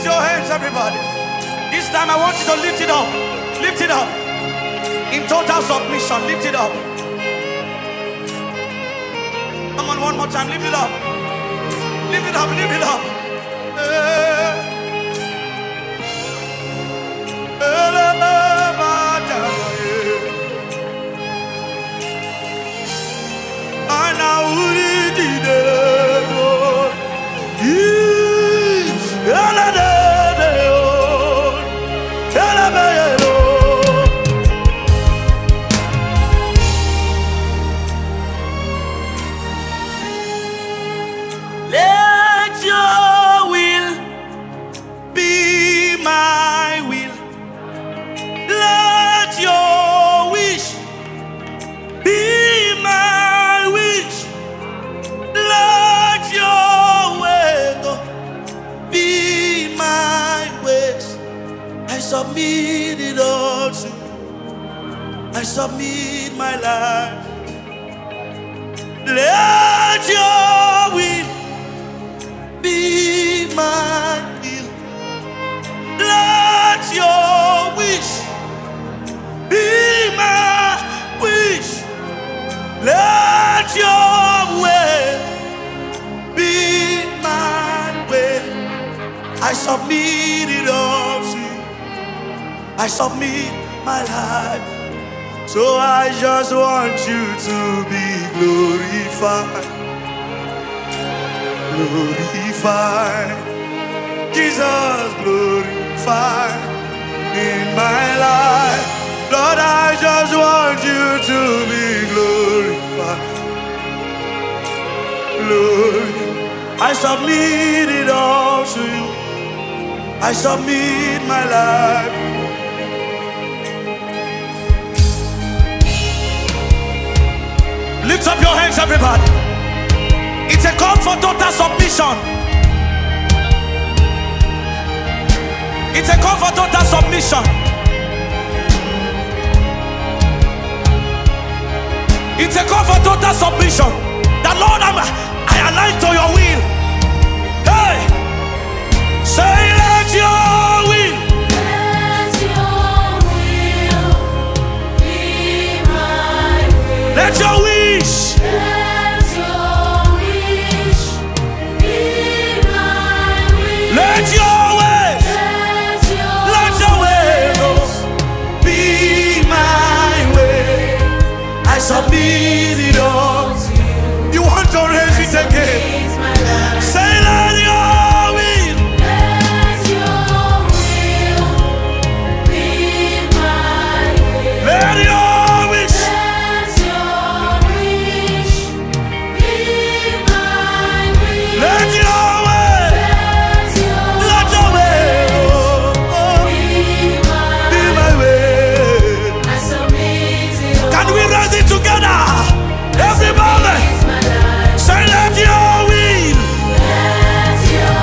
your hands, everybody. This time I want you to lift it up. Lift it up. In total submission, lift it up. Come on, one more time, lift it up. Lift it up, lift it up. Let your will be my will. Let your wish be my wish. Let your way be my ways. I submit it all to you. I submit my life. Let your will be my will. Let your wish be my wish. Let your way be my way. I submit it all to you. I submit my life. So I just want you to be glorified. Glorified, Jesus, glorified in my life. Lord, I just want you to be glorified. Lord, I submit it all to you. I submit my life. Lift up your hands, everybody. It's a call for total submission. It's a call for total submission. It's a call for total submission. The Lord, I align to your will. Hey, say, let your will. Let your will be my will. Let your wish. Let your wish be my will. Let your way. Let your way be my way. I submit it all to you. You want to raise it again? It's my life. Say, let your will. Let your will be my will. Let your wish. Let your wish be my will. Let your way. Let your Let your way be my be my way. I submit it all. Can we raise it together? Everybody, It's my life. say, let your will. Let your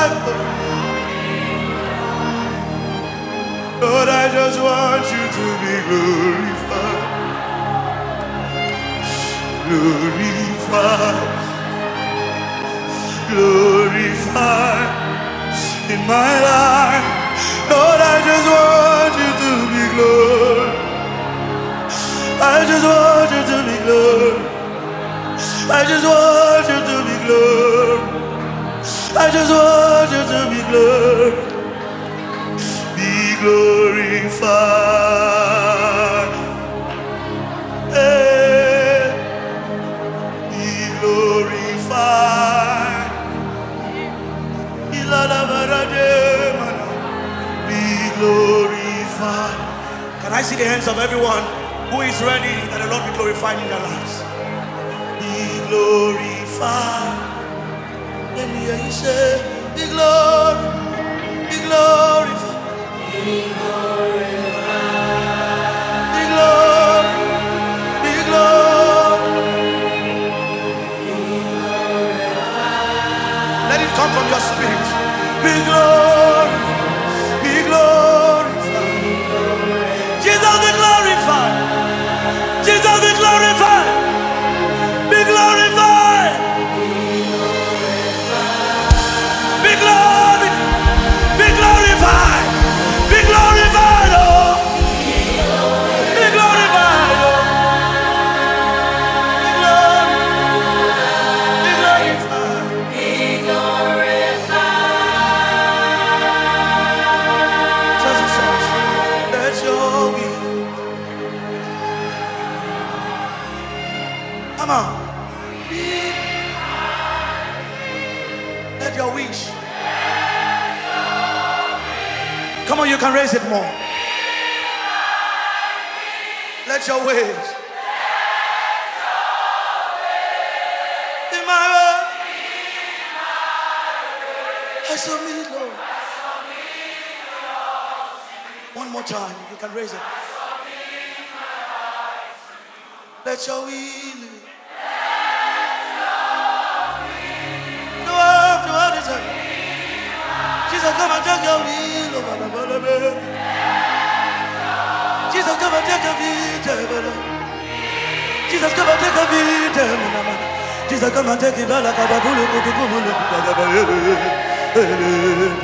Lord, I just want you to be glorified. Glorified. Glorified in my life. Lord, I just want you to be glorified. I just want you to be glorified. I just want you to be glorified. I just want you to be glorified. Be glorified. Hey. Be glorified. Be glorified. Can I see the hands of everyone who is ready that the Lord be glorified in their lives? Be glorified. Let me hear you say, be glorified. Be glorified. Be glorified. Be glorified. Be glorified. Let it come from your spirit. Be glorified. Be glorified. Jesus be glorified. Jesus be glorified. Be glorified. Be glorified. Be glorified. Be glorified. Oh. Be glorified. Oh. Be glorified. Be glorified. Jesus says, let your will. Come on. Let your wish. Come on, you can raise it more. Let your ways. In my way. I submit, Lord. One more time, you can raise it. Let your will. Jesus, come and take your will. Jesus, come and take your will. Jesus, come and take your will. Jesus, come and take it.